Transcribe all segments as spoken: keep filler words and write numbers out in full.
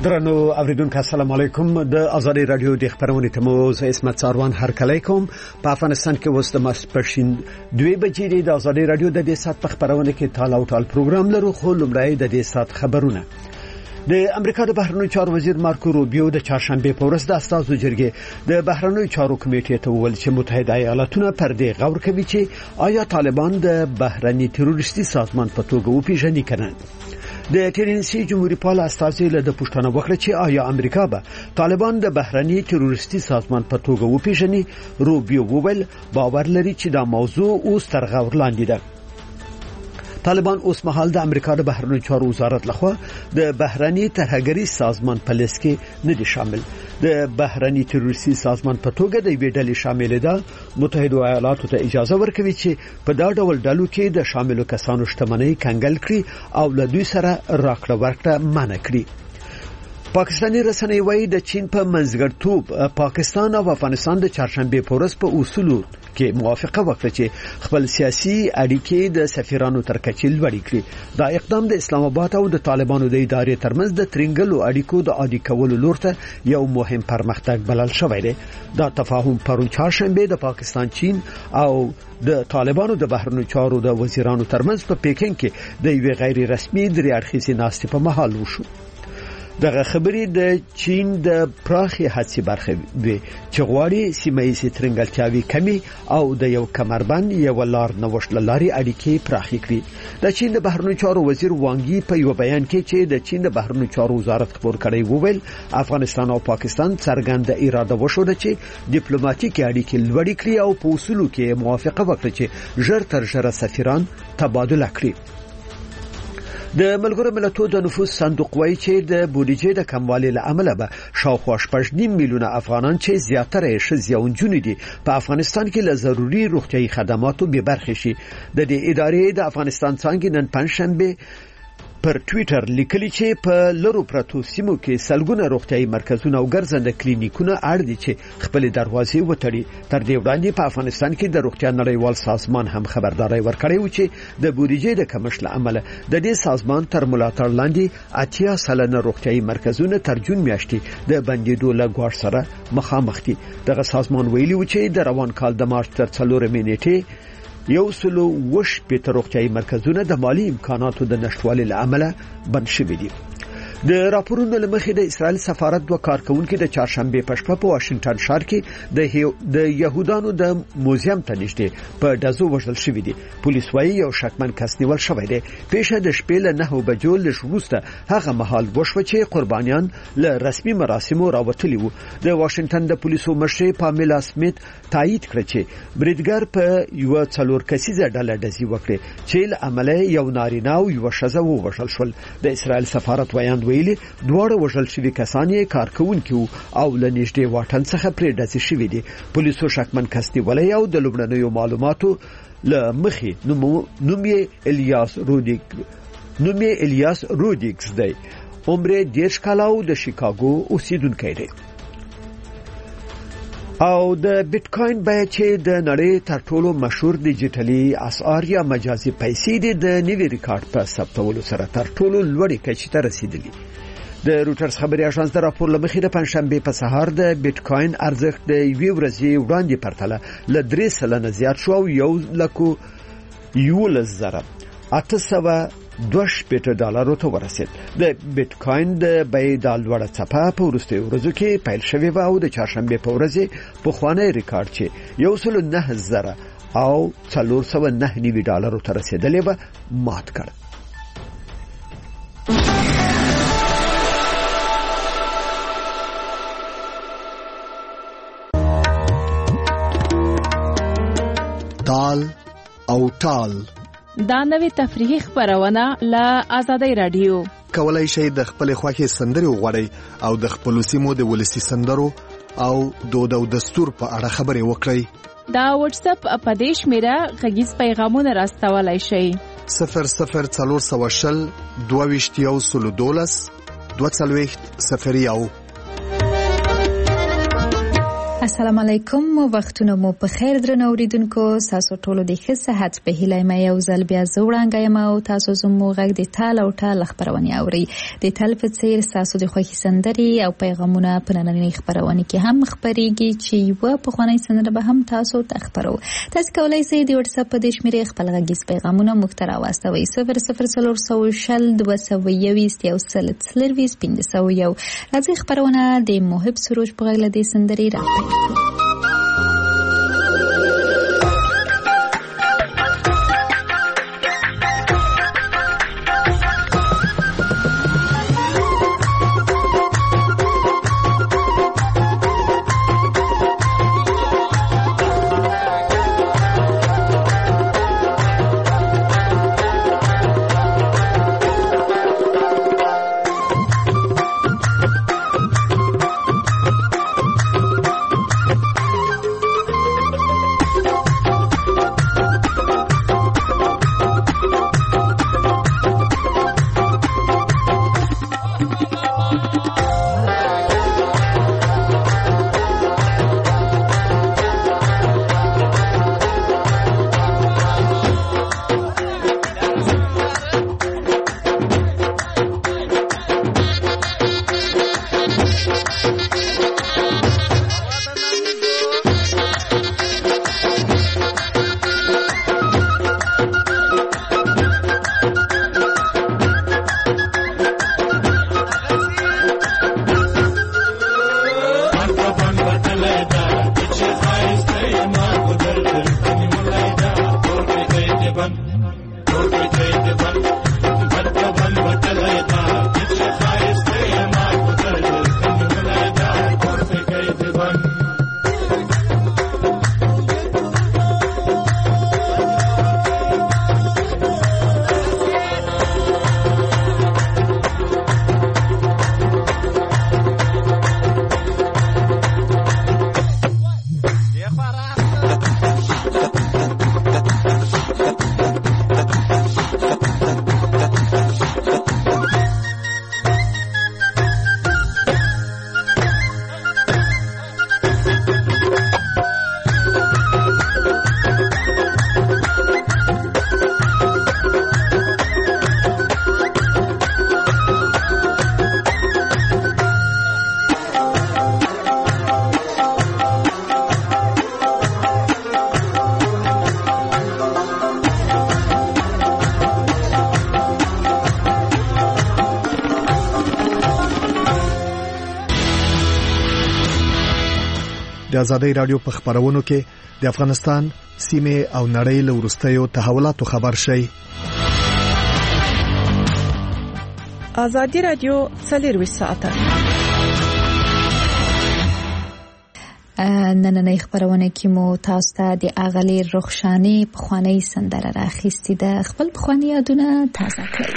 درنو اوریدونکو السلام علیکم. د ازادي رادیو د خبرونې تموز اسمت ساروان هر کله کوم په افغانستان کې وست ماسپښین دوه بجې د ازادي رادیو د دې سات په خبرونه کې تال او تال پروګرام لرو. خو لمړی د دې سات خبرونه. د امریکا د بهرنیو چارو وزیر مارکو روبیو د چهارشنبه په ورځ د استازو جرګې د بهرنیو چارو کمیټې ته وویل چې متحده ایالاتونه پر دې غور کوي چې آیا طالبان د بهرني تروریستي سازمان په توګه وپیژني کنه. د ټینسی جمهوریت پال استازي له د پښتنه وکړه چې آیا امریکا به طالبان د بهرني تروریستي سازمان په توګه وپیژني. روبیو وویل باور لري چې دا موضوع اوس تر غور لاندې ده. طالبان اوس مهال د امریکا د بهرنیو چارو وزارت لخوا د بهرني ترهګری سازمان په لیست کې نه دي شامل. د بهرني تروریستي سازمان په توګه د وی ډلې شامل ده. متحده ایالاتو ته اجازه ورکوي چې په دا ډول ډلو کې د شاملو کسانو شتمنۍ کنګل کړي او له دوی سره راکړه ورکړه منع کړي. پاکستاني رسنۍ وايي د چین په منځګړیتوب پاکستان او افغانستان د چهارشنبه په ورځ په اصولو کې موافقه وکړه چې خپل سیاسي اړیکې د سفیرانو تر کچې لوړې کړي. دا اقدام د اسلام آباد او د طالبانو د ادارې ترمنځ د ترنګلو اړیکو د عادي کولو لور ته یو مهم پرمختګ بلل شوی دی. دا تفاهم پرون چهارشنبه د پاکستان، چین او د طالبانو د بهرنیو چارو د وزیرانو ترمنځ په پیکینګ کې د یو غیر رسمي درې اړخیزې ناستې په محل وشو. دغه خبرې د چین د پراخي هڅې برخه وي چې غواړي سیمایي ترنګلتیاوي کمی او د یو کمربند یو لار نوښت لاري اړیکې پراخې کړي. د چین د بهرنیو چارو وزیر وانګي په یو بیان کې چې د چین د بهرنیو چارو وزارت خبر کړی وویل افغانستان او پاکستان څرګند اراده وشوده چې ډیپلوماټیک اړیکې لوړې کړي او په اصولو کې موافقه وکړي چې ژر تر ژره سفیران تبادله کړي. د ملګرو ملتونو د نفوس صندوق وايي چې د بودیجې د کموالي له امله به شاوخوا شپږ نیم میلیونه افغانان چې زیاتره یې ښځې او نجونې دي په افغانستان کې له ضروري روغتیايي خدماتو بې برخې شي. د دې ادارې د افغانستان څنګه نن پنځشنبه پر ټوئیټر لیکلي چې په لرو پرتو سیمو کې سلګونه روغتیايي مرکزونه او ګرځنده کلینیکونه اړ دي چې خپل دروازې وتړي. تر دې وړاندې په افغانستان کې د روغتیا نړیوال سازمان هم خبرداري ورکړې و چې د بودیجې د کمښت له امله د دې سازمان تر ملاتړ لاندې اتیا سلنه روغتیايي مرکزونه تر جون میاشتې د بندیدو له ګواښ سره مخامخ دي. دغه سازمان ویلي و چې د روان کال د مارچ تر څلورمې نیټې یو سلو وش په روغتیايي مرکزونه د مالی امکاناتو د نشټوالي له امله بند شوي دي. د راپورونو لمخې د اسرائیل سفارت دوه کارکونکو د چهارشنبه په شپه په واشنگټن ښار کې د د يهودانو د موزیم ته نږدې په دزو وژل شوی دي. پولیس وايي یو شکمن کس نیول شوی دی. پیښه د شپې له نه بجو لږ وروسته هغه مهال وشوه چې قربانیان له رسمي مراسمو راوتلي وو. د واشنگټن د پولیسو مشر پامیلا سمیت تایید کړ چې بریدګر په یو څلور کسیزه ډله دزي وکړي چې له عمله یو نارینه او یو ښځه ووژل شول. د اسرائیل سفارت ویاند ویلي دواړه وژل شوي کسان یې کارکونکي او له نږدې واټن څخه پرې ډزې شوي دي. پولیسو شکمن کس نیولی او د لومړنیو معلوماتو له مخې نوم یې الیاس رودیک نوم یې الیاس رودیکس دی. عمر دیرش کاله او د شیکاګو اوسیدونکی دی. او د بیتکوین بیه چې د نړۍ تر ټولو مشهور ډیجیټلي اسعار یا مجازي پیسې دي د نوي ریکارډ په ثبتولو سره تر ټولو لوړې کچې ته رسیدلې. د روټرز خبري اژانس د راپور لمخې د پنځشنبه په سهار د بیتکوین ارزښت د یوې ورځې وړاندې پرتله ل درې سلنه زیات شو او یو لکو یولس زره اته سوه دوه شپېته ډالرو ته ورسید. د بیتکوین د بیې د لوړه څپه په وروستیو ورځو کې پیل شوې و او د چهارشنبه په ورځ په خوانی ریکارډ چې یو سل نه زره او څلور سوه نه نوي ډالرو ته رسیدلې و مات کړ. تال او تال دا نوې تفریحي خبرونه له آزادۍ رادیو. کولای شئ د خپل خوښي سندري وغوړئ او د خپل سیمو د ولسی سندرو او دود او دستور په اړه خبرې وکړئ. دا واتس اپ اپدیش میرا غږیز پیغامونه راستولای شئ. صفر صفر څلور سوه شل دوه ویشت یو سلو دولس دوه څلوېښت صفر یو. السلام علیکم، وختونه مو په خیر درنو اوریدونکو. تاسو ټول د ښه صحت په هیله مې یو ځل بیا زوړانګه یم او تاسو زموږ غږ د تال او ټال خبرونه اوري. د تل په څیر تاسو د خوښي سندري او پیغامونه په نننۍ خبرونه کې هم خبريږي چې یو په خوانی سندره به هم تاسو ته خبرو. تاسو کولای شئ د واتس اپ په د شمیرې خپل غږیز پیغامونه مختر واستوي صفر صفر صفر صفر شل دوه سوه یویشت یو سل څلرویشت پنځه سوه یو. راځي خبرونه د محب سروج په غږ لدې سندري راځي. د ازادۍ رادیو په خبرونو کې د افغانستان سیمه او نړۍ له وروستیو تحولاتو خبر شي. ازادۍ رادیو څلور ساعته نننۍ خبرونه کې مو تاسو ته د اغلی رخشانی په خوانی سندره راخېستې ده. خپل خوانی یادونه تازه کړئ.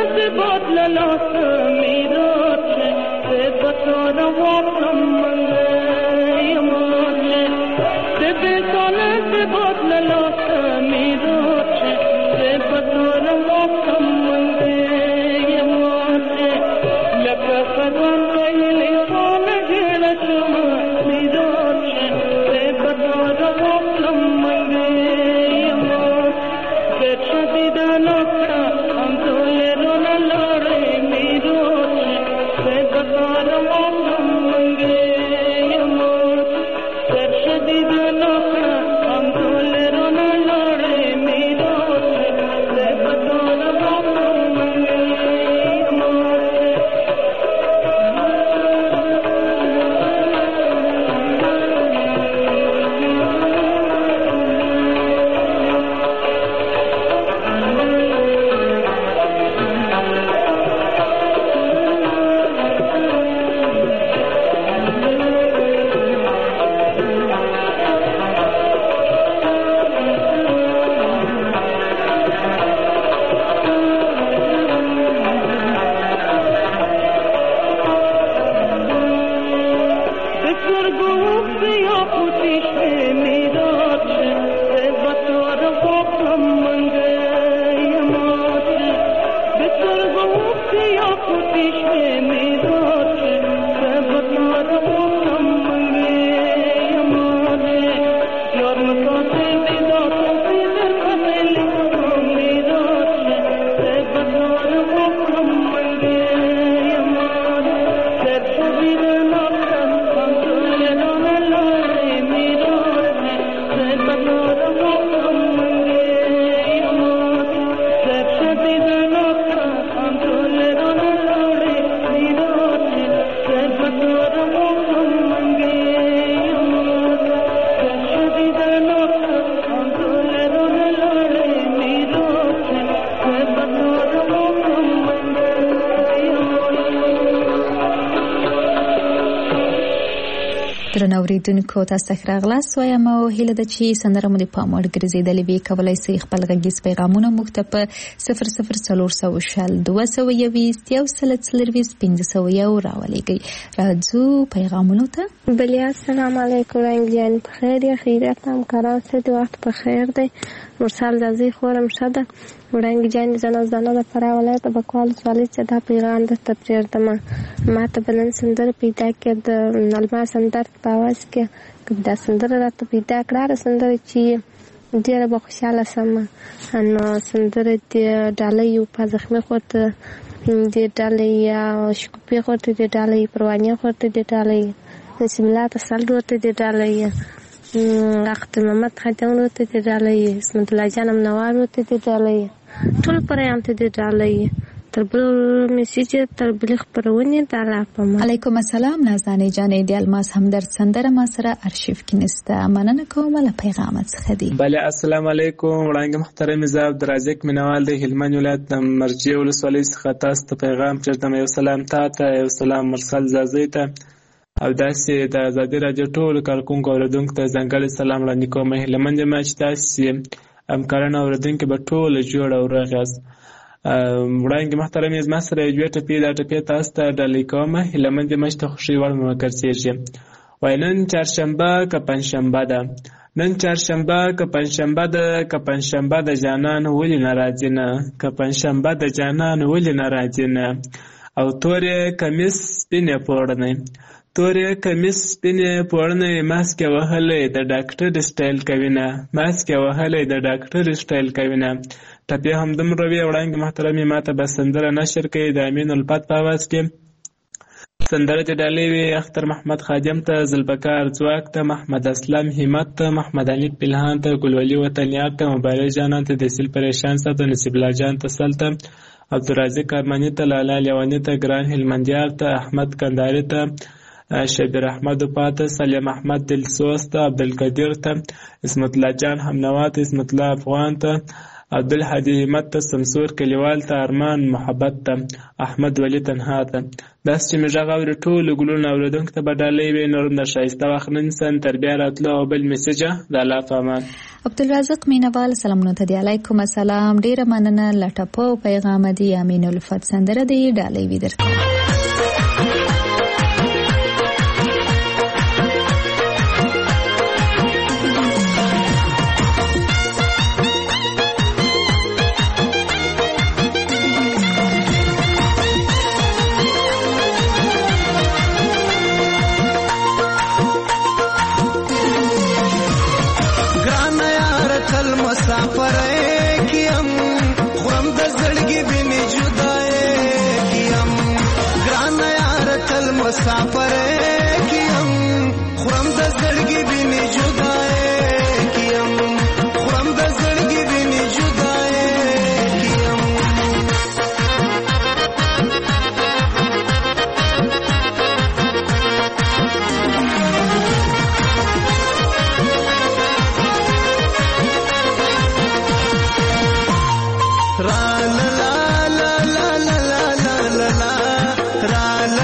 درنوریدونکو تاسو ته راغلاست وایم او هیله ده چې سندره مو د پام وړ ګرځېدلې وي. کولی شئ خپل غږیز پیغامونه موږ ته په صفر صفر څلور سوه شل دوه سوه یویشت یو سل څلرویشت پنځه سوه یو راولېږئ. راځو پیغامونو ته. بله السلام علیکم رنگلیان بخیر یا خیریت همکاران څه د وخت په خیر دی. مرسل زازی خورم ښه ده. وړانګې جانې زه نو زه نه د فراه ولایت بکوال ولسوالۍ څخه دا پیغام درته پرېږدم. ما ته به نن سندره پیدا کړه د المار سندر په اواز کې دا سندره راته پیدا کړه. هره سندره چې ډېره به خوشحاله شم. نو سندره د ډالۍ په زخمي خورته د ډالۍ شکوفي خورته د ډالۍ پروانې خورته د ډالۍ نصیب الله تسل ورته د ډالۍ اختر محمد خاتم ورته د ډالۍ اسمت الله جان منوار ورته د ډالۍ ټول پرېام ته د ډالۍ تر بل میسیج تر بل خبرونه د الله په ما. علیکم السلام نازنین جانې د الماس همدرد سندره ما سره ارشیف کې نسته. مننه کوم له پیغامت څخه دی. بله السلام علیکم وړانګې محترم زه عبدالرزاق مینوال د هلمند ولایت د مرجې ولسوالۍ څخه تاسو ته پیغام پرېږدم. یو سلام تا ته، یو سلام مرسل زازی ته، او داسې د ازادي راډیو ټولو کارکونکو اورېدونکو ته ځانګړی سلام وړاندې کوم. هیله مند یم چې تاسې همکاران او اورېدونکي به ټوله جوړ او روغ یاست. وړانګې محترم زما سره یو دوې ټپې دا ټپې تاسو ته ډالۍ کوم. هیله مند یم چې د خوښۍ وړ مو وګرځېږي. وایي نن چهارشنبه که پنجشنبه ده، نن چهارشنبه که پنجشنبه ده، که پنجشنبه د جانان ولې نه راځي نه، که پنجشنبه د جانان ولې نه راځي نه. او تورې کمیس سپینې پوړنۍ، تورې کمیس سپینې پوړنۍ، ماسک یې وهلی د ډاکټر سټایل کوي نه، ماسک یې وهلی د ډاکټر سټایل کوي نه. ټپې همدومره وې. وړانګې محترمې ما ته به سندره نشر کوي د امین الفت په اواز کې. سندره چې ډالۍ وي اختر محمد خادم ته، ذوالبقار ځواک ته، محمد اسلم همت ته، محمد علي پلهان ته، ګلولي وطنیار ته، مبارک جانان ته، دسیل پریشان ته، نصیب الله جان تسل ته، عبدالرازق ارماني ته، لالا لیواني ته، ګران هلمندیار ته، احمد کنداري ته، شبیر احمد پاته، سلیم احمد دلسوز ته، عبدالقدیر ته، اسمت الله جان همنوا ته، اسمت الله افغان ته، عبدالهادي همت ته، سمسور کلیوال ته، ارمان محبت ته، احمد ولی تنها ته. داسې چې مې غږ اوري ټولو ګلونو اورېدونکو ته به ډالۍ وي. نور هم د ښایسته وخت نه نیسم تر بیا راتلو او بل میسجه د الله په امان. عبدالرزاق مینوال سلامونه ته دی. علیکم السلام. ډیره مننه. لټپو پیغام دی. امین الفت سندره دی ډالۍ وي درکوم. مسافر کیم خورم د زړګي بینې جدای کیم خورم د زړګي بینې جدای کیم را لا لا لا لا لا لا لا را لا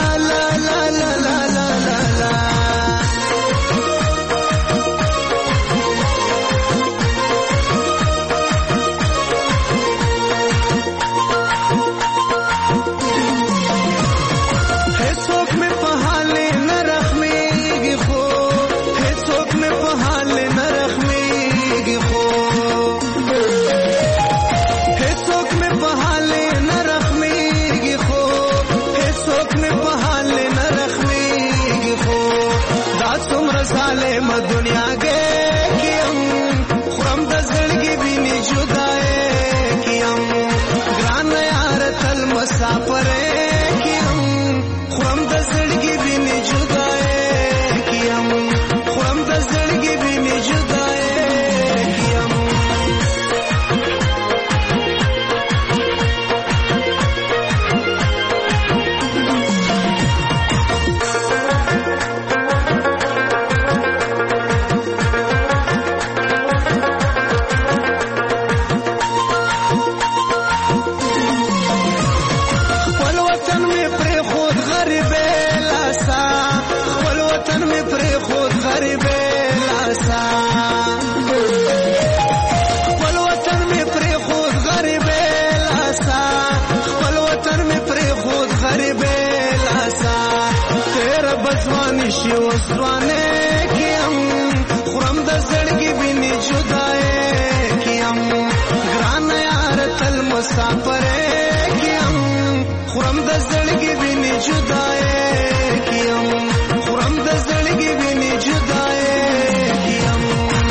ظالم دنیا کې کیم خورم د زړګي بینې جدای کیم ګران یار تل مسافر کیم خورم د زړګي بینې جدای کیم خورم د زړګي بینې جدای کیم شوزوانه کیم خورم د زړګي بینې جدای کیم ګران یار تل مسافر کیم خورم د زړګي بینې جدای کیم خورم د زړګي بینې جدای کیم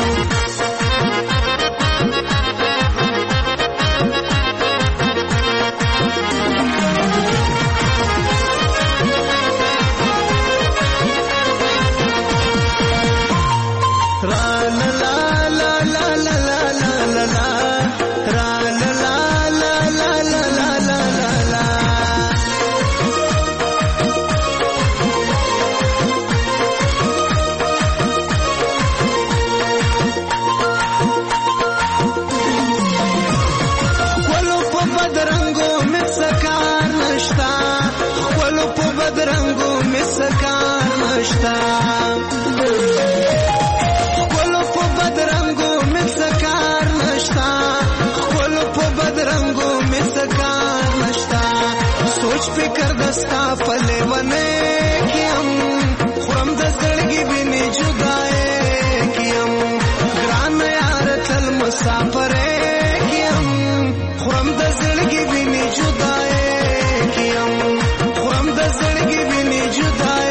خپلو په بدرنګو مې سکار نشتا خپلو په بدرنګو مې سکار نشتا سوچ فکر دستا په لیونه کیم خورم د زړګي بینې جدای کیم ګران یار تل مسافر کیم خورم د زړګي بینې جدای کیم خورم د زړګي بینې جدای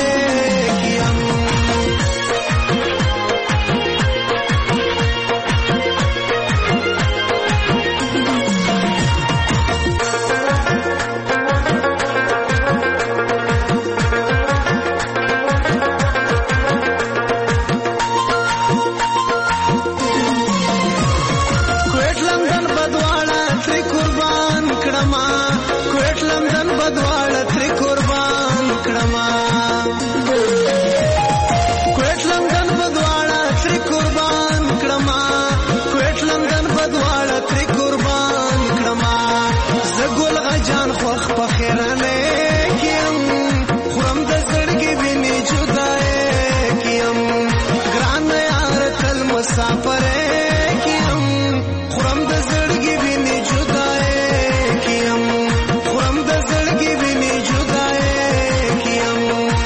خوخ په خیرانه کیم خورم د زړګي ویني جدای کیم ګران یار تل مسافر کیم خورم د زړګي ویني جدای کیم خورم د زړګي ویني جدای کیم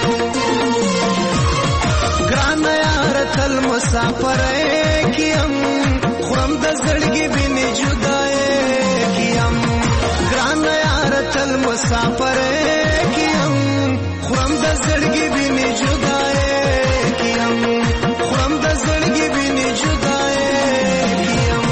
ګران یار تل مسافر کیم خورم د زړګي ویني جدای کیم ګران یار تل مسافر کیم خورم د زړګي ویني جدای کیم خورم د زړګي ویني جدای کیم.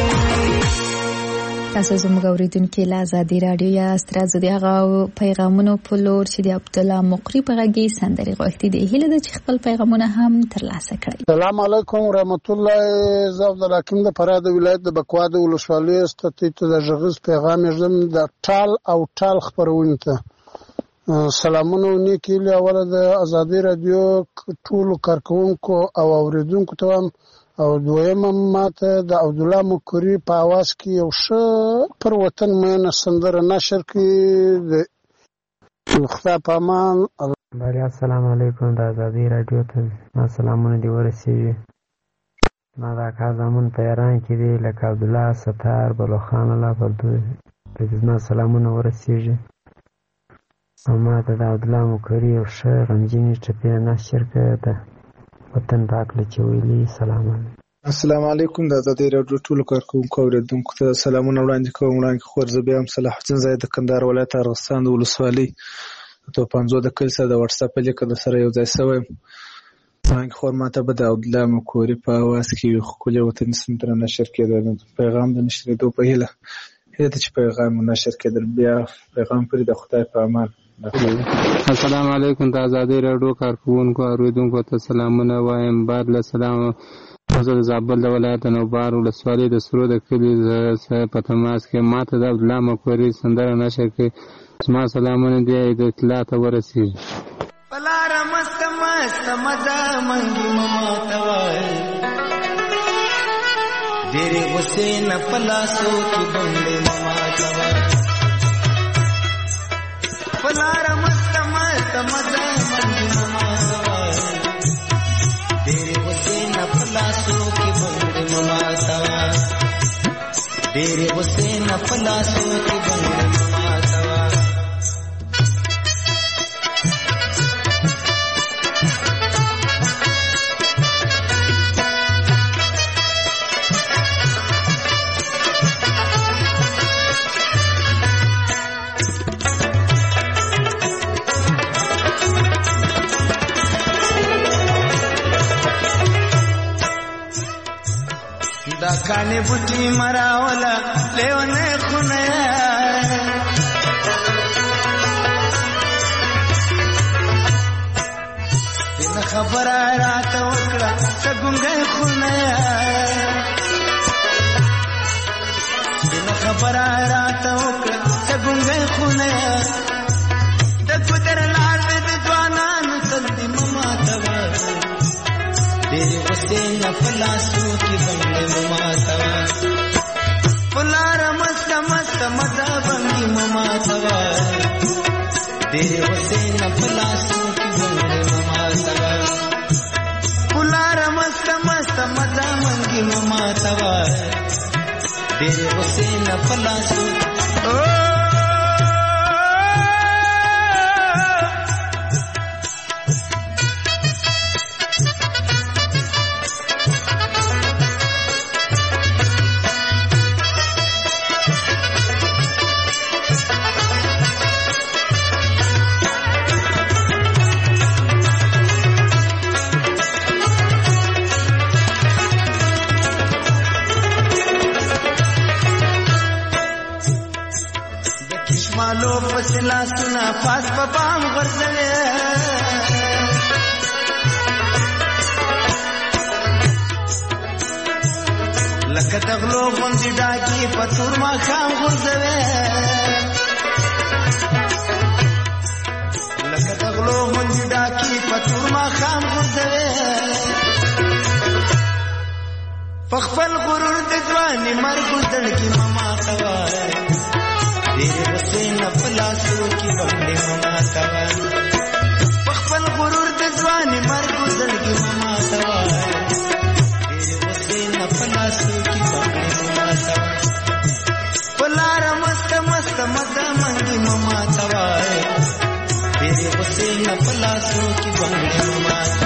تاسو زموږ اوریدونکو له آزادي رادیو یا سترازو دی هغه پیغامونو په لور چې د عبد الله مقری په غږی سندري غوښتي دي هله د خپل پیغامونه هم ترلاسه کړئ. السلام علیکم ورحمت الله. زه عبد الحکیم د فراه د ولایت د بکوا د ولسوالۍ ستې ته د ژغز پیغام یې د ټال او ټال خبرونه ته سلامونه نیکی له اوله د آزادي رادیو ټول کارکونکو او اوریدونکو ته او دویمه ماته د عبد الله مقری په आवाज کې یو ښه پر وطن مینه سندره نشر کړي د خدای په امان. بله السلام علیکم د آزادي رادیو ته ما سلامونه دی ورسیږي. ما دا کار زمون په ایران کې دی لکه عبد الله ستار بلوخان الله پر دوی په ما سلامونه ورسیږي. ما ته د عبد الله مقری یو ښه غمجنې ټپې نشر کړي ده وطن پاک له چويلي. سلام علیکم. السلام علیکم د آزادي رادیو ټول کارکونکو اوریدونکو ته سلامونه وړاندې کوم. وړاندې خور زه بیا هم صلاح الدین زاید د کندهار ولایت ارغستان د ولسوالۍ تو پنځو د کل سره د واتس اپ لیک د سره یو ځای شوی. وړاندې خور ماته به د عبد الله مقری په आवाज کې یو خپل وطن سندره نشر کېده. پیغام د نشریدو په هیله هله چې پیغام نشر کېدل بیا پیغام پرې د خدای په امان. السلام علیکم د آزادي رادیو کارکونکو اوریدونکو ته سلامونه وایم. بعد له سلام زه د زابل د ولایت نوبار ولسوالۍ د سرو د کلي په تماس کې ماته د عبد الله مقری سندره نشر کې زما سلامونه دی د اطلاع ته ورسیږي. پلار مست مست مزه منګي ماته وای ډېرې غصې نه پلاسو کې بندې ماته وای پلار مست مست مزه منګي ماته وای ډېرې غصې نه پلاسو کې بندې ماته وای ډېرې غصې نه پلاسو کې بندې ماته وای. دا کانی بوټي مراولا لیونه خونه دین خبره راته وکړه څنګه خونه دین خبره راته وکړه څنګه خونه د ګدر لار د ځوانانو تلدي ماته ډېرې غصې نه پلاسو کې بندې ماته وای پلار مست مست مزه بندې ماته وای ډېرې غصې نه پلاسو کې بندې ماته وای پلار مست مست مزه بندې ماته وای ډېرې غصې نه پلاسو. مالو فسلا سنا پاس په بام غرزلې لکه دغلو غوندې ډاکي په تور ما خام غرزلې لکه دغلو غوندې ډاکي په تور ما خام غرزلې په خپل غرور د ځواني مرګ زړګي مما توای ډېرې غصې نه په لاسو کې بنګړې مه ماتوه په خپل غرور د ځوانې مرګ و زړګي مه ماتوه ډېرې غصې نه په لاسو کې بنګړې مه ماتوه په لاره مسته مسته مزه منګي مه ماتوه ډېرې غصې نه په لاسو کې بنګړې مه ماتوه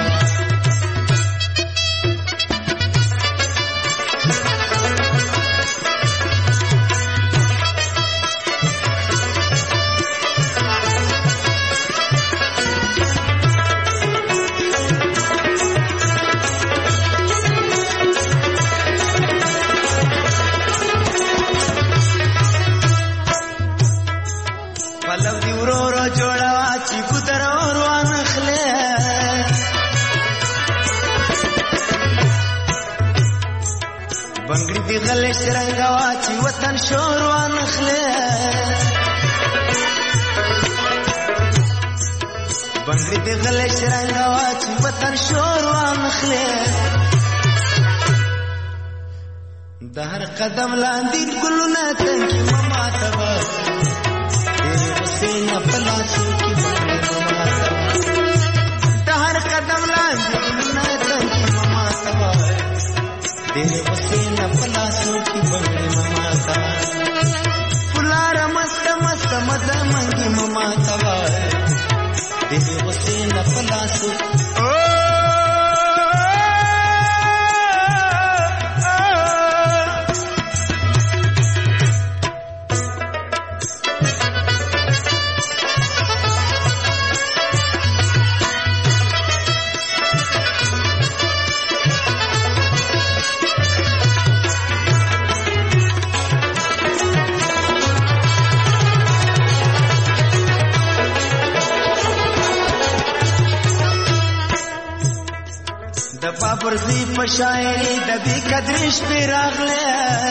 غلش رنگوا چې وطن شور وانخله بنگړي د غلش رنگوا چې وطن شور وانخله د هر قدم لاندې ګلونه تنکي مما تبا ډېرې غصې نه په لاسو کې بنگړي مما تبا د هر قدم لاندې ګلونه تنکي مما تبا ډېرې غصې نه په لاسو کې بنګړې مه ماتوه په لاره مسته مسته مزه منګي مه ماتوه ډېرې غصې نه په لاسو پرزی په شاعري د بې قدرې شپې راغله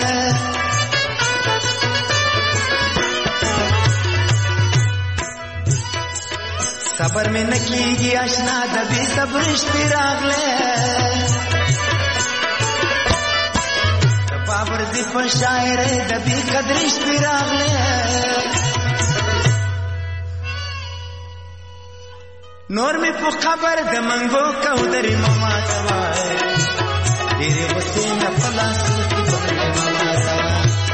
صبر مې نه کېږي اشنا د بې صبرې شپې راغله د پرزی په شاعري د بې قدرې شپې راغله نور می په خبر د منګو کودري مه ماتوه ډېرې غصې نه په لاسو کې بنګړې مه ماتوه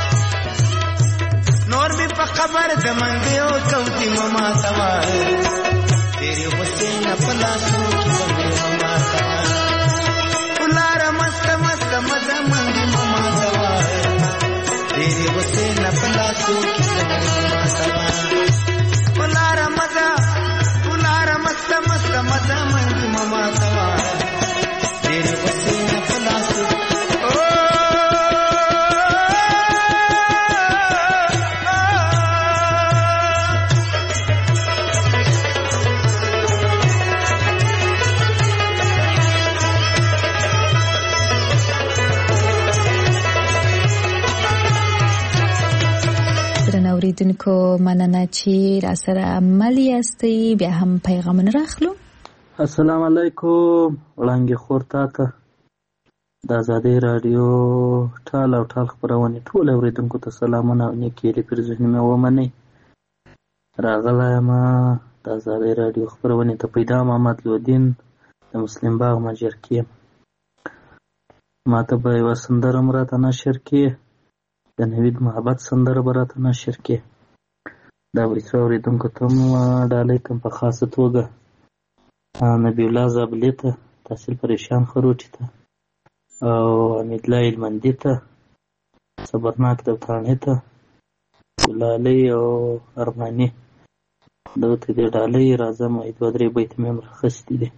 نور می په خبر د منګو کودري مه ماتوه ډېرې غصې نه په لاسو کې بنګړې مه ماتوه په لاره مسته مسته مزه منګي مه ماتوه ډېرې غصې نه په لاسو کې بنګړې مه ماتوه په لاره مزه مسته مسته مزه منګي مه ماتوه ډېرې غصې نه په لاسو اوریدونکو مننه چې را سره عمل یاستئ بیا هم پیغامونه راخلو السلام علیکم وړانګې خور تا ته د ازادۍ راډیو ټال او ټال خپرونې ټول اوریدونکو ته سلامونه او نیکې هیلې پرځونې مې ومنئ راغلی یم د ازادۍ راډیو خپرونې ته پیدا محمد لودین د مسلم باغ مجرکې یم ما ته به یوه سندره م راته نشر کړې د نوید محبت سندره به راته نشر کړې دا ویسو اورېدونکو ته م ډالۍ کوم په خاصه توګه نبی الله زابلي ته تحصیل پریشان خروټي ته او حمیدالله هلمندي ته صبرناک دبتاڼي ته ګلالۍ او ارماني دغه ته دې ډالۍ راځم دوه درې بیته مې هم راخیستي دي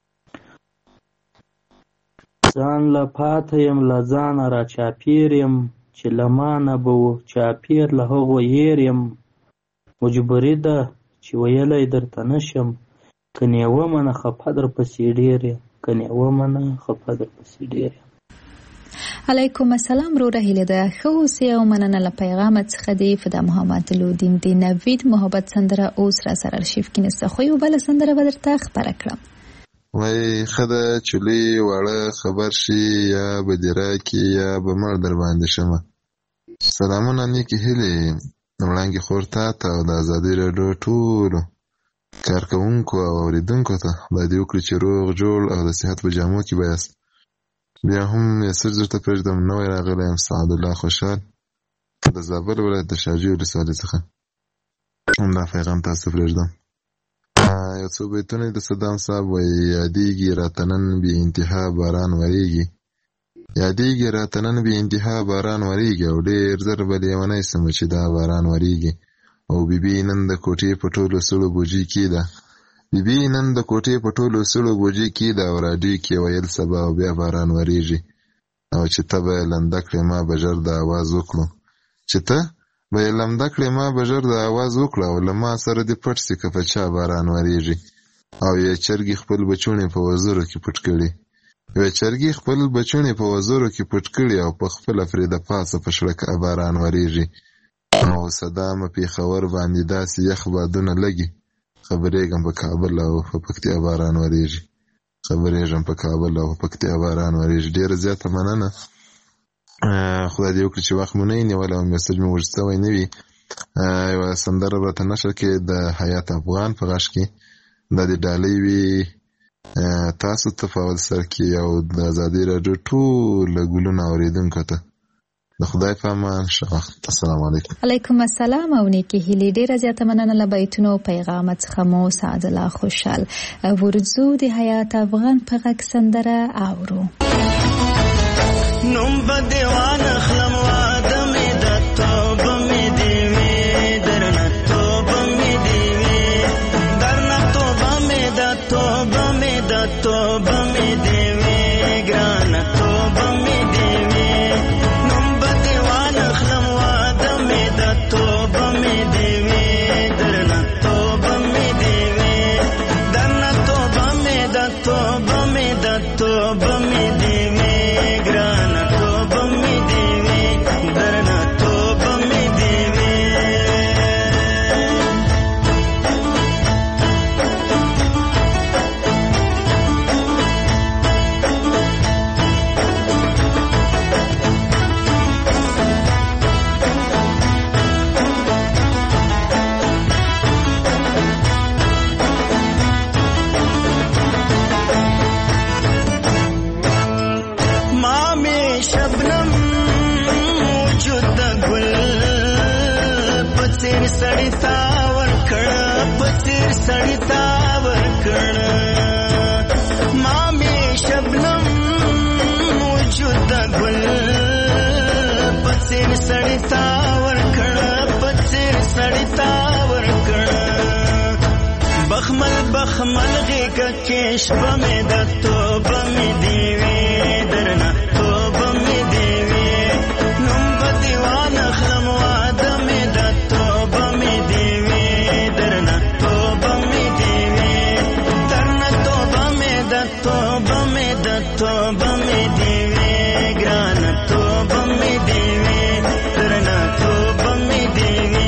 ځان له پاته یم له ځانه را چاپېر یم چې له مانه به و چاپېر له هغو هېر یم مجبوري ده چې ویلی درته نه شم که نې ومنه خفه در پسې ډېر یم که نې ومنه خفه در پسې ډېر یم علیکم السلام وروره هیله ده ښه اوسئ او مننه له پیغامه څخه دی فدا محمد لودین د نوید محبت سندره اوس را سره ارشیف کې نسته خو یو بله سندره به درته خپره کړم وای ښه ده چې لوی واړه خبر شي یا به دې راکړي یا به مړ در باندې شمه سلامونه نیکې هیلې وړانګې خور تا ته او د ازادي راډیو ټولو کارکوونکو او اورېدونکو ته خدای دې وکړي چې روغ جوړ او د صحت په جامو کې به یاست. بیا هم یسر درته پرېږدم، نوی راغلی یم سعدالله خوشحال د زابل ولایت د شاجوی ولسوالۍ څخه. همدا پیغام تاسو پرېږدم. یو څو بیتونه د صدام صاحب وایي: یادېږي راته نن بې انتها باران ورېږي، یادېږي راته نن بې انتها باران ورېږي، او ډېر زر به لیونی سمه چې دا باران ورېږي. او بیبي نن د کوټې په ټولو سړو بوجي کې ده، بیبي نن د کوټې په ټولو سړو بوجي کې ده، او راډیو کې ویل سبا او بیا باران ورېږي. او چې ته به یې لمده کړې ما به ژر د اواز وکړو، چې ته به یې لمده کړې ما به ژر د اواز وکړو، او له ما سره دې پټ سي که په چا باران ورېږي. او یې چرګې خپل بچوڼې په وزرو کې پټ کړي، یوې چرګې خپل بچوڼې په وزرو کې پټ کړي، او په خپله پرې د پاسه په شړکه باران ورېږي. او صدامه پېښور باندې داسې یخ بادونه لګي، خبرېږم په کابل او په پکتیا باران ورېږي، خبرېږم په کابل او په پکتیا باران ورېږي. ډېره زیاته مننه. خدای دې وکړي چې وخت مو نه وي نیولی او میسج مو اوږد سوی نه وي. یوه سندره به راته نشر کړې د حیات افغان په غږ کې، دا د ډالۍ وي تاسو ته په اول سر کې او د ازادي راډیو ټوله ګلونه اورېدونکو ته. د خدای په امان، ښه وخت. السلام علیکم. علیکم السلام او نیکې هیلې. ډېره زیاته مننه له بیتونو او پیغامه څخه مو سعدالله خوشحال. ورځو د حیات افغان په غږ سندره اورو. نوم به دیوان اخلم واده مې د توبه مې دې وي، درنه توبه مې دې وي، درنه توبه مې د توبه مې د توبه مې دې وي، ګرانه توبه مې دې وي. نوم به دیوان اخلم واده مې د توبه مې دې وي، درنه توبه مې دې وي، درنه توبه مې د توبه مې د توبه مې دې وي، ګرانه توبه مې دې وي، درنه توبه مې دې وي. شبنم وجود د ګل په څېر سړی تا ورکړه، په څېر سړی تا ورکړه. ما مې شبنم وجود د ګل په څېر سړی تا ورکړه، په څېر سړی تا ورکړه. بخمل بخمل غېږه کې شپه مې د توبه مې دې وي، درنه توبه مې دې وي. نوم به دیوان اخلم واده مې د توبه مې دې وي، درنه توبه مې دې وي، درنه توبه مې د توبه مې د توبه مې دې وي، ګرانه توبه مې دې وي، درنه توبه مې دې وي.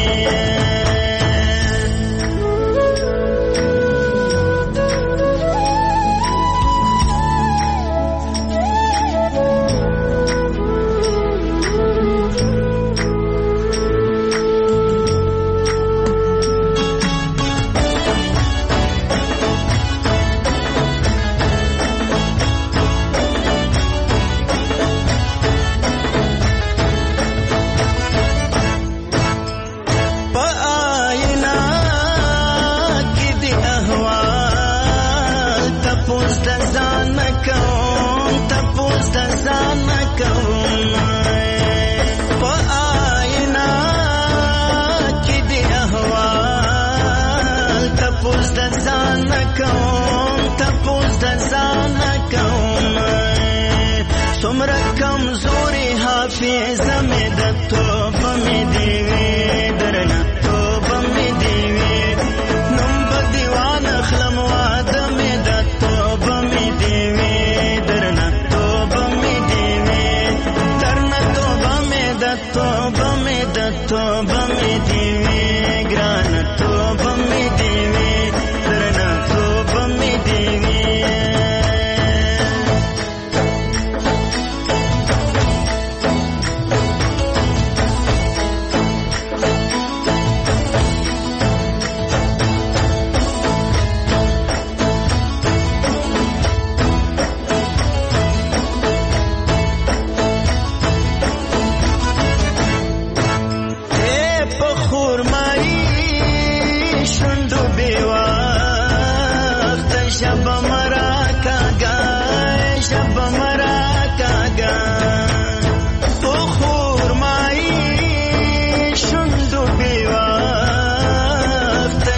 څومره کمزوري حافظه مې د توبه مې دې وي، درنه توبه مې دې وي. نوم به دیوان اخلم واده مې د توبه مې دې وي، درنه توبه مې دې وي، درنه توبه مې د توبه مې د توبه مې دې وي، ګرانه توبه مې دې وي، درنه توبه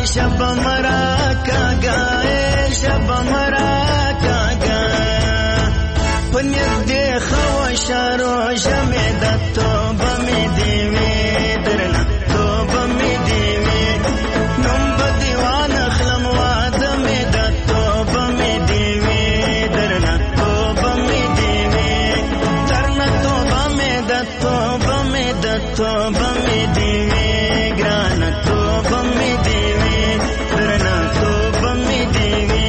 شب مرا کاغا شب مرا کاغا پنیت دی خو شارو جمع د توبه می دیوی درنا توبه می دیوی نوم بدیوان خلم واد می د توبه می دیوی درنا توبه می دیوی درنا توبه می د توبه می د توبه می دیوی ګران توبه می دیوی درنا توبه می دیوی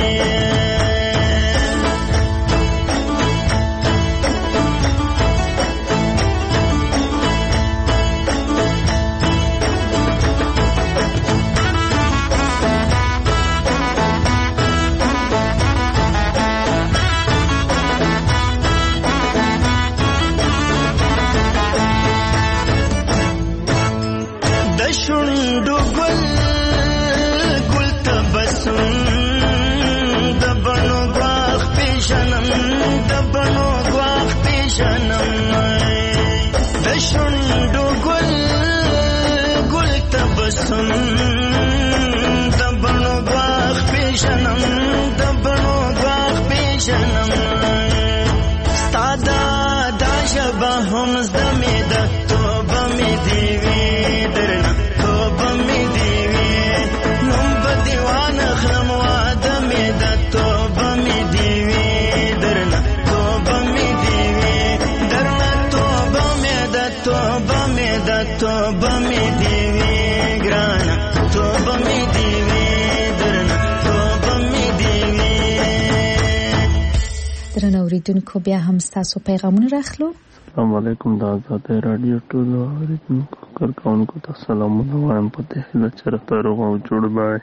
شوندو ګل ګل تبسم د بڼو ګواخ پیژنم د بڼو ګواخ پیژنم د شوندو ګل ګل تبسم د بڼو ګواخ پیژنم د بڼو ګواخ پیژنم ستا دا دا ژبه هم زده مې ده توبه مې دې وي درنه توبه می دیوی نوم بدیوان خلم واده می د توبه می دیوی درنه توبه می دیوی درنه توبه می د توبه می د توبه می دیوی ګرانه توبه می دیوی درنه توبه می دیوی. درنه اوریدونکو بیا هم ستاسو پیغامونه راخلو. السلام علیکم د آزادۍ رادیو ټولو اوریدونکو کارکوونکو ته سلامونه وایم په دې هیله چې راته روغ او جوړ به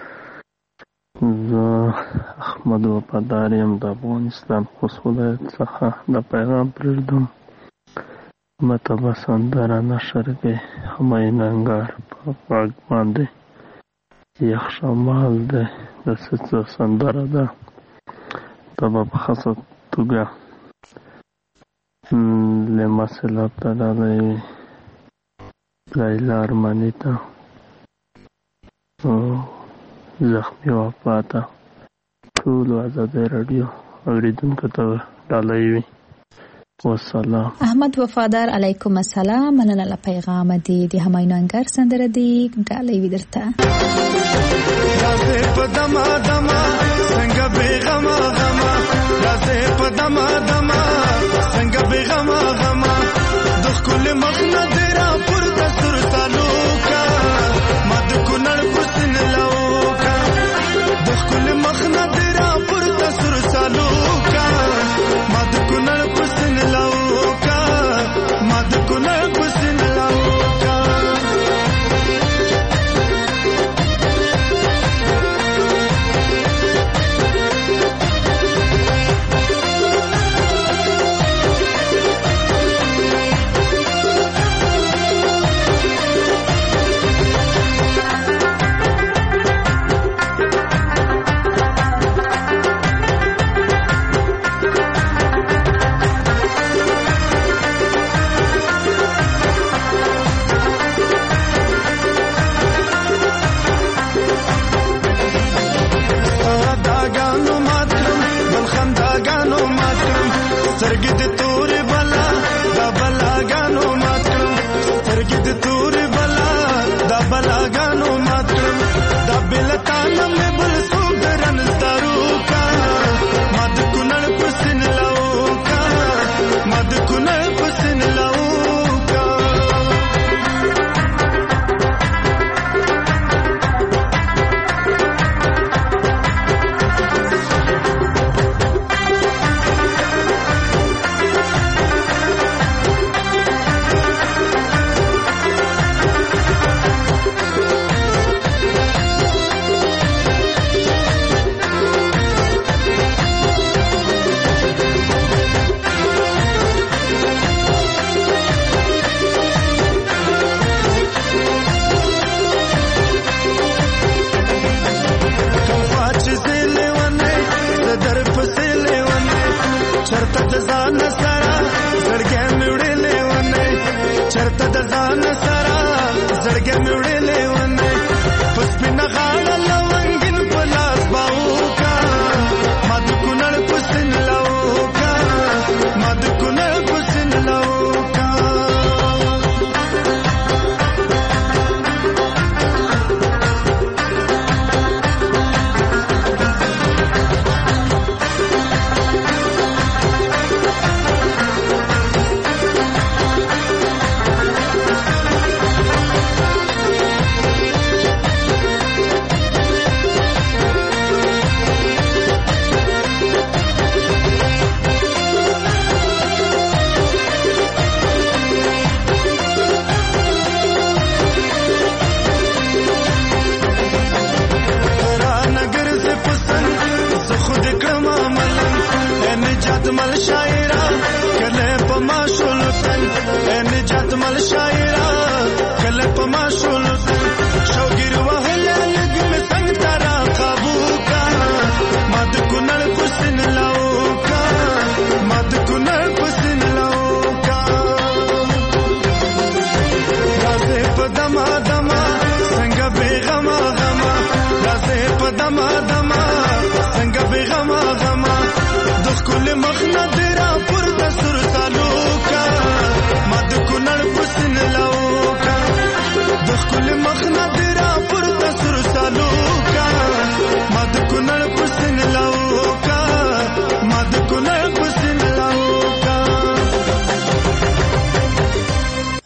زه احمد وفادار یم د افغانستان خوست ولایت څخه د پیغام پرېږدم مته به سندره نشر کې همایون انګار په غږ باندې یخ شمال دی د څه سندره ده دا به په خاصه توګه لمسل عبدالله لیلا ارمانیتا زخمی وفاته ټول آزادۍ رادیو اوریدونکو ته ډالۍ وي. والسلام. احمد وفادار علیکم السلام. مننه له پیغام دی د همایون انګار سندره دی ډالۍ وي درته. رازه په دما دما څنګه بیغما غما رازه په دما دما څنګه بیغما غما د خپل مخنه درا پر دستور سالوکا مد کونړ حسن لوکا د خپل مخنه درا پر دستور سالوکا مد کونړ حسن لوکا مد کونړ حسن لوکا سترګې د تورې بلا دا بلاګانو مات کړم سترګې د تورې بلا دا بلاګانو مات کړم دا بلتانه مې بل څوک درن ستارو کا ما د کونړ پسین لاو کا ما د کونړ پسین لاو کا چرته د ځان سره زړګې مې وړلې ونه چرته د ځان سره زړګې مې وړلې ونه پس مې نه غاړه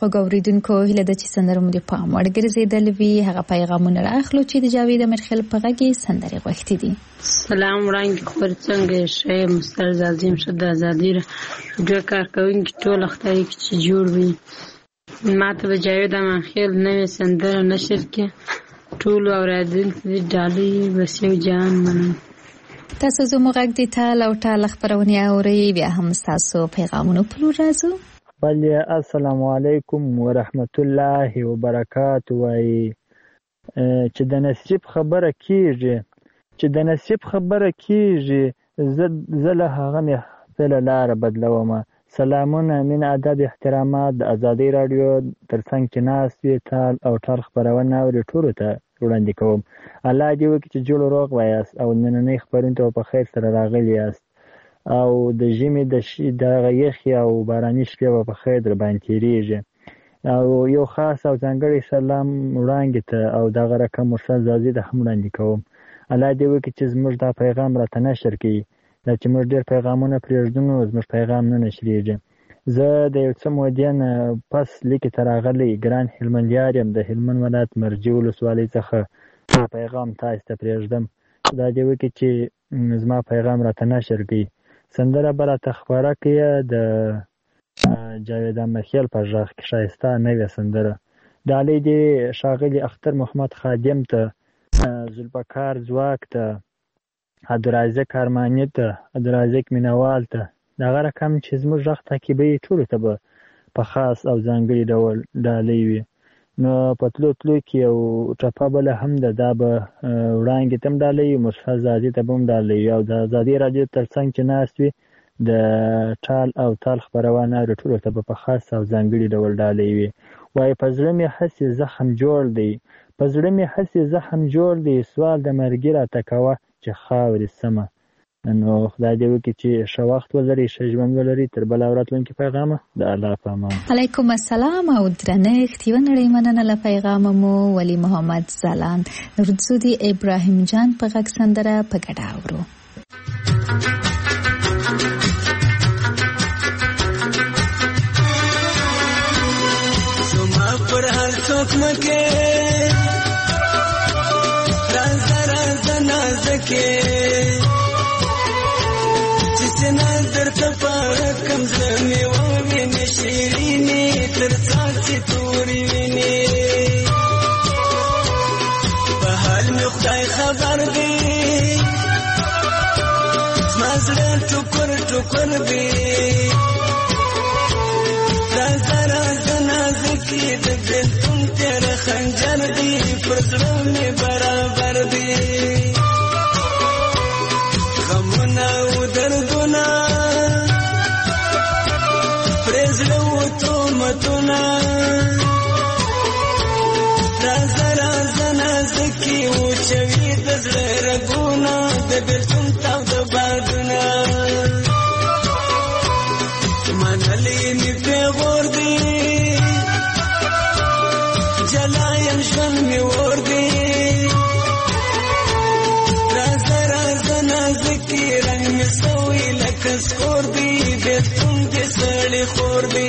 خوږ اوریدونکو هیله ده چې سندره مو د پام وړ ګرځېدلې وي. هغه پیغامونه راخلو چې د جاوید امرخیل په غږ کې سندرې غوښتې دي. سلام وړاندې خور څنګه شې مستر عظیم شد آزادی د کارکونکو ټول اختیاري چې جوړ وي. ماته د جاوید امرخیل نوې سندره نشر کې ټول اوریدونکو د ډالۍ وسیو جان منم. تاسو زموږ غږ د تال او ټال خبرونه اورئ. بیا هم تاسو پیغامونه په لور راځو. بله السلام علیکم ورحمت الله وبرکاته. وایي چې د نصیب خبره کیږي چې د نصیب خبره کیږي زه له هغه محفله لاره بدلوم. سلامونه مینه ادب احترامات د ازادۍ راډیو ترڅنګ کې ناست وي تال او ټال خپرونه اوري ټولو ته وړاندې کوم. الله دې وکړي چې جوړ روغ وایاست او نننۍ خپرونې ته په خیر سره راغلي یاست او د ژمي د دغه یخې او باراني شپې به په خیر در باندې تېرېږي. او یو خاص او ځانګړی سلام وړاندې ته او دغه رقم مرسل زازي ته هم وړاندې کوم. الله دې وکړي چې زموږ دا پیغام راته نشر کړي. دا چې موږ ډېر پیغامونه پرېږدو نو زموږ پیغام نه نشرېږي. زه د یو څه مودې نه پس لیکې ته راغلی ګران هلمندیار یم. د هلمند ولایت مرجې ولسوالۍ څخه پیغام تاسو ته پرېږدم. دا دې وکړي چې زما پیغام راته نشر کړي. سندره به راته خپره کړي د جاوید امرخیل په غږ کې ښایسته نوې سندره. ډالۍ دې ښاغلي اختر محمد خادم ته، ذوالبقار ځواک ته، عبدالرازق ارماني ته، عبدالرازق مینوال ته. دغه رقم چې زموږ غږ تعقیبوي ټولو ته به په خاص او ځانګړي ډول ډالۍ وي. نو په تلو تلو کې یو ټپه بله هم ده، دا به وړانګې ته هم ډالۍ وي، مصطفی زادي ته به هم ډالۍ وي او د ازادي راډیو تر څنګ چې ناست وي د ټال او تال خپرونه اوري ټولو ته به په خاص او ځانګړي ډول ډالۍ وي. وایي په زړه مې هسې زخم جوړ دی، په زړه مې هسې زخم جوړ دی، سوال د مرګي راته کوه چې خاورې سمه. نو خدای دې وکړي چې ښه وخت ولري، ښه ژوند ولري. تر بله او راتلونکي پیغامه د الله په امان. علیکم السلام او درنښت. یوه نړۍ مننه له پیغامه مو ولی محمد ځلاند ورځو د ابراهیم جان په غږ سندره په ګډه اورو. زما پر هر څوک مکه رازه رازه نازکه نظر تپاره کم زمي وویني شیریني تر څاڅي توري ویني په حال مې خدای خبر دی زما زړه ټوکر ټوکر دی رازه رازه نازکي د بېلتون تېره خنجر دی پر زړه مې برابر دی غمونه او دردونه پرېزړه و تهمتونه رازه رازه نازکي وچوي د زړه رګونه د بېلتون تاوده بادونه منلې مې پېغور دی جلا یم ژوند مې اور دی رازه رازه نازکي رنګ مې سوی لکه سکور دی بېلتون دې سړی خور دی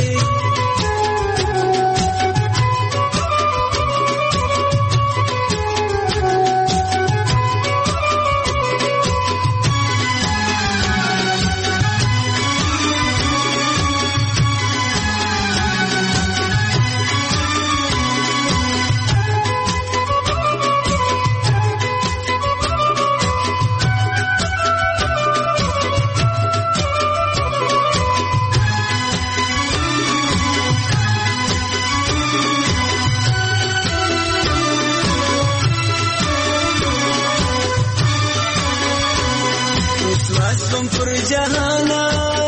جهانا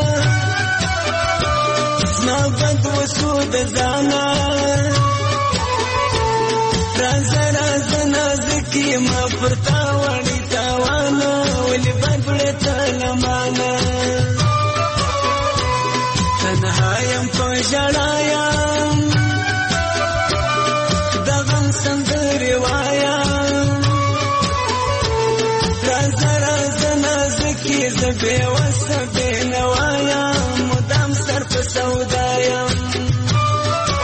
زما بد وسو د ځانا رازه رازه نازکي ما پر تا وړي تاوانا ولې بدړې ته لمانا تنها یم په ژړا یم د غم سندرې وایم رازه رازه نازکي زه بېوسه بېنوایم مدام سر په سودا یم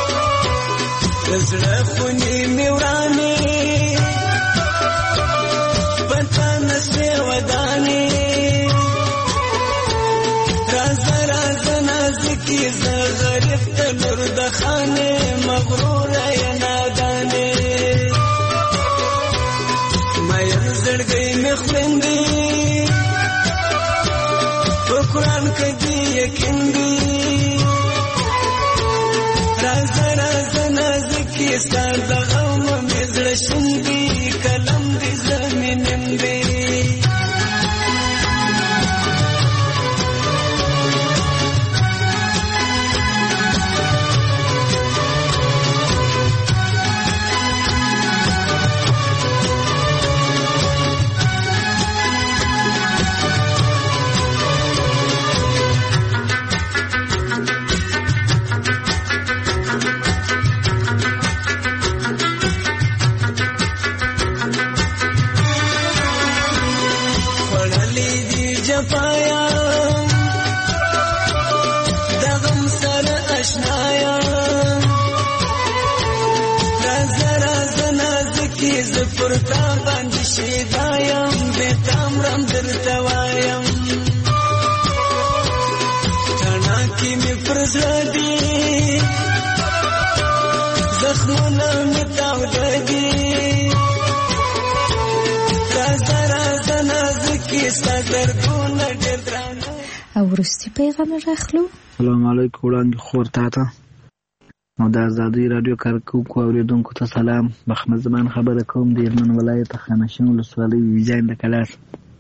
مینه خوندې په قرآن کې دې یقین دې راز راز نازکې ستار د غم مې زړه شوندې کلم دې زمینم دې پرتا باندې شیدایم به تامرم درته وایم تانا کې مې پرزړه دي زخمونه مې تاوده دي راځه راځه نازکې ستا دردونه ډېر درانه. او وروستي پیغام راخلو. السلام علیکم وړاندې خور تاته او د ازادۍ راډیو کارکوونکو اورېدونکو ته سلام. محمد زمان خبره کوم د هلمند ولایت خانشین ولسوالۍ ویجاین د کلاس.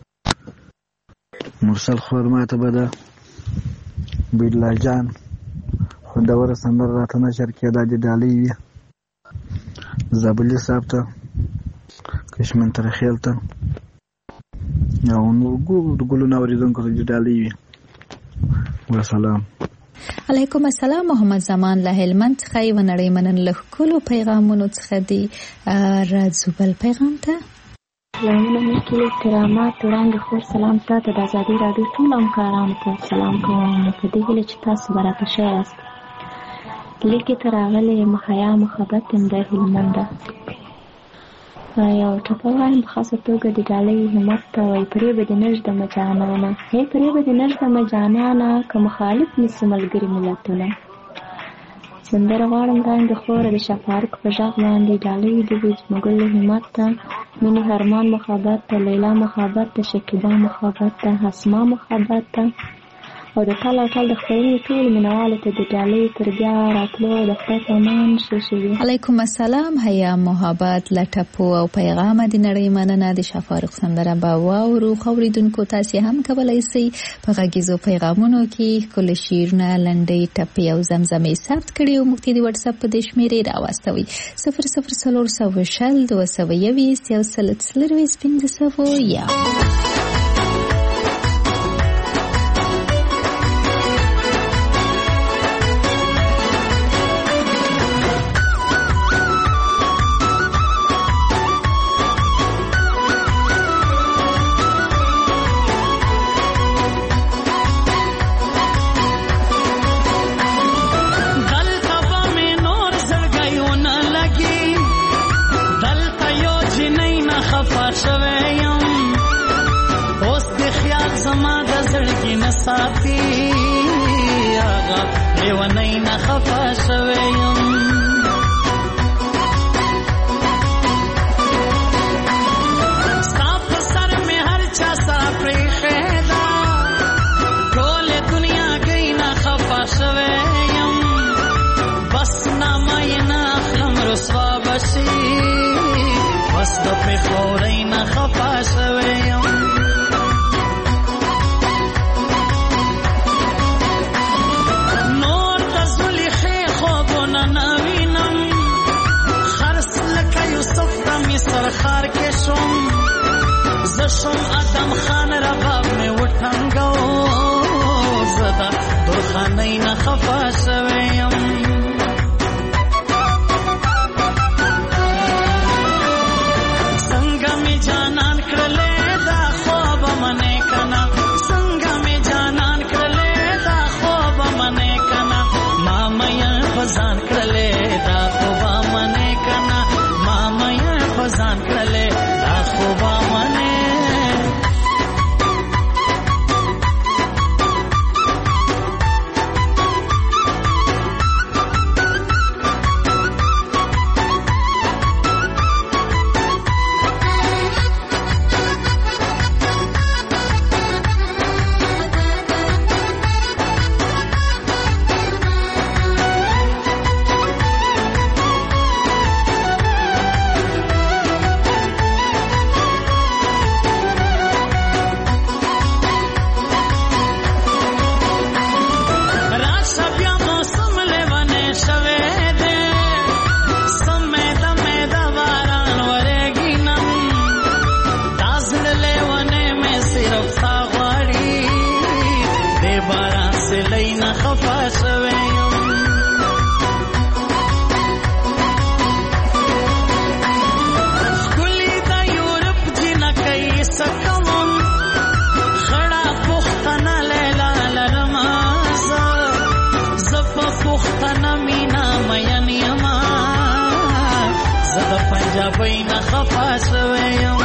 مرسل خور ماته به د بیدلا جان خوندوره سندره راته نشر کړې دا د ډالۍ وي. زابلي صاحب ته کشمن ترخیل ته او نور ګلونه اورېدونکو ته د ډالۍ وي. وسلام. علیکم السلام. محمد زمان له هلمند څخه یو نړۍ منن له ټولو پیغامونو څخه دی راځو بل پیغام ته. سلامونه مکې کرامات وړاندې خور سلام تاته د ازادۍ راډیو ټول همکارانو ته سلام کوم په دې هیله چې تاسو برابر ښه یاست. لیکې ته راغلې مخیا محبت یم د هلمند ده یو ټپه وایم په خاصه توګه د ډالۍ همت ته وایي پرې به دې نږدمه جانانه هی پرې به دې نږدمه جانانه که مخالف نیسي ملګري ملتونه. سندره غواړم وړاندې خوره د شفاروق په غږ باندې ډالۍ د بجمګل همت ته مینې هرمان محبت ته لیلا محبت ته شکیبا محبت ته حسما محبت ته او د ټال او ټال د خپرونې ټول مینوالو ته د ډالۍ تر بیا راتلو د خدای په امان ښه شوي. علیکم السلام. حیا محبت له ټپو او پیغامه د نړۍ مننه. د شفاروق سندره به واورو. اورېدونکو تاسې هم کولی شئ په غږیزو پیغامونو کې ښکلي شعرونه لنډۍ ټپې او زمزمې ثبت کړي او موږ ته د وټساپ په دې شمېرې راواستوئ صفر صفر څلور سوه شل دوه سوه یویشت یو سل څلرویشت پنځه سوه یا ساتي آغا لیونی نخفا شویم ستا پر سر میں ہر چا سا پریخیدا ټول دنیا گئی نخفا شویم بس نامای نخلم رسوا بشی بس دو پی خوری نخفا شویم سرخار کې شوم زشم ادم خان رباب مې وټنګو زدا درخانې نه خفا شویم څنګه مې جانان کړلې دا خوب منې کنا څنګه مې جانان کړلې دا خوب منې کنا ما مې بزان کړلې دا خوب منې کنا ما مې ځان کړلې دا خوبا منه جابې نه خفا شوی یم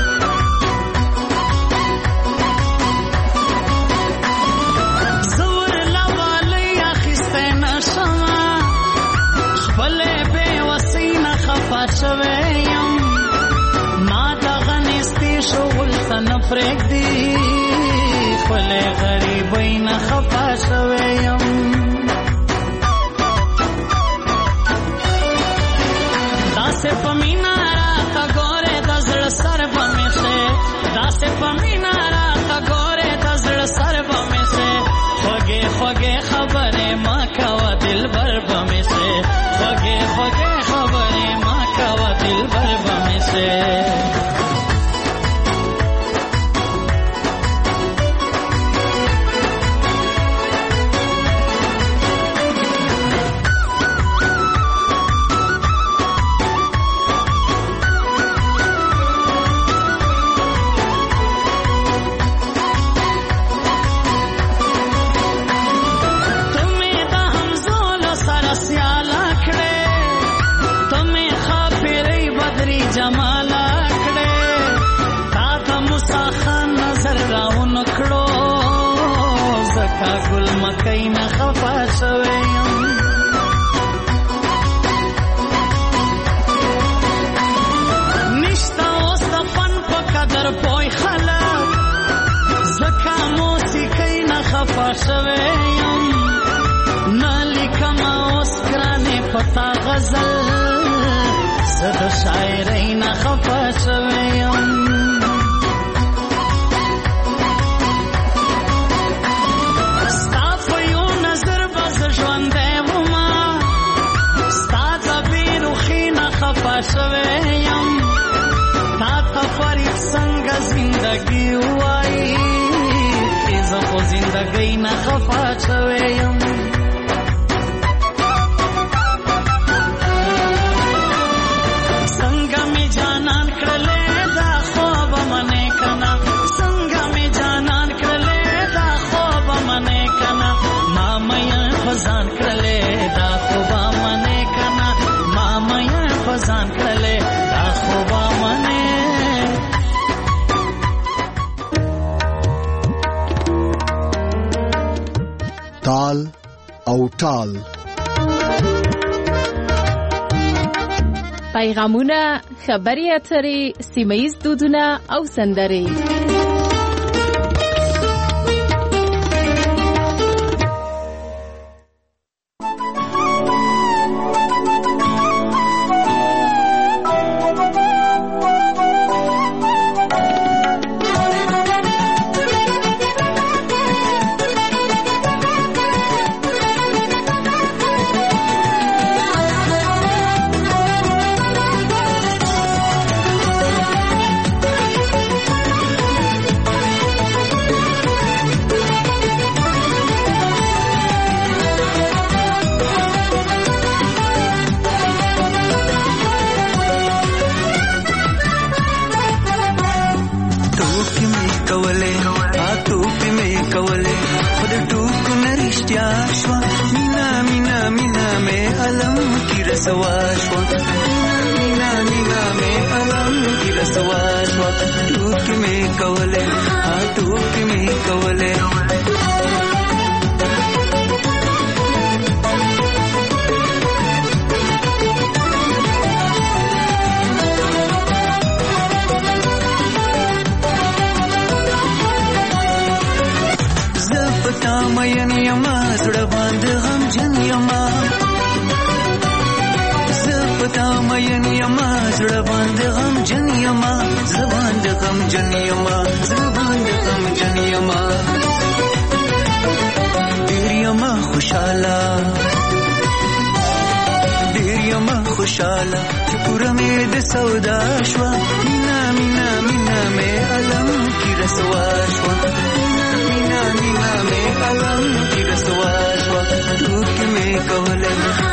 زور لوالی اخیستی نشمه خپلې بې وسۍ نه خفا شوی یم ما دغه نیستي شغل ته نه پرېږدي خپلې غریبۍ نه خفا شوی یم داسې په مینه راته ګورې د زړه سر به مې شې داسې په مینه راته ګورې د زړه سر به مې شې خوږې خوږې خبرې ما کوه دلبر به مې شې خوږې خوږې خبرې ما کوه دلبر به مې شې جمالا کړه تا ته موسی خان نظر راون کړو زکا ګل مکای نه خفا شوی یم نشتا اوس د فن په قدر پوی خلک زکا موسیقۍ نه خفا شوی یم نه لیکم اوس ګرانې پتا غزل زه د شاعرۍ نه خفه شوی یم ستا په یو نظر به زه ژوندی ومه ستا د بېروخي نه خفه شوی یم تا ته فرید څنګه زندګي ووایي زه خو زندګۍ نه خفه شوی یم فزان کړلې دا خوبا منې کنا ما مې فزان کړلې دا خوبا منې تال او ټال پیغامونه خبري اترې سیمه‌ییز دودونه او سندرې خوشاله چې پوره مې د سودا شوه مینا مینا مینا مې علم کې رسوا شوه مینا مینا مینا مې علم کې رسوا شوه ټوکې مې کولې